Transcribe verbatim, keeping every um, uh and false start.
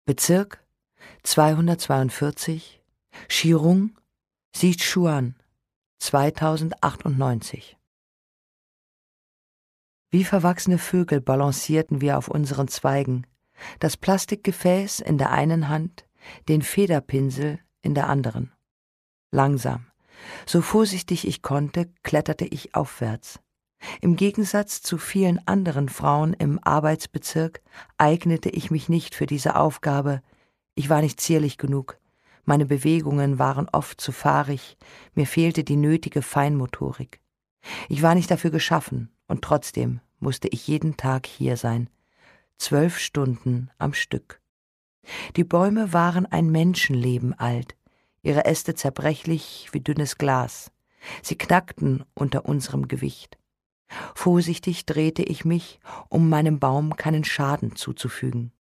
Bezirk zweihundertzweiundvierzig, Chirung, Sichuan, zweitausendachtundneunzig. Wie verwachsene Vögel balancierten wir auf unseren Zweigen, das Plastikgefäß in der einen Hand, den Federpinsel in der anderen. Langsam, so vorsichtig ich konnte, kletterte ich aufwärts. Im Gegensatz zu vielen anderen Frauen im Arbeitsbezirk eignete ich mich nicht für diese Aufgabe. Ich war nicht zierlich genug. Meine Bewegungen waren oft zu fahrig, mir fehlte die nötige Feinmotorik. Ich war nicht dafür geschaffen, und trotzdem musste ich jeden Tag hier sein. Zwölf Stunden am Stück. Die Bäume waren ein Menschenleben alt, ihre Äste zerbrechlich wie dünnes Glas. Sie knackten unter unserem Gewicht. Vorsichtig drehte ich mich, um meinem Baum keinen Schaden zuzufügen.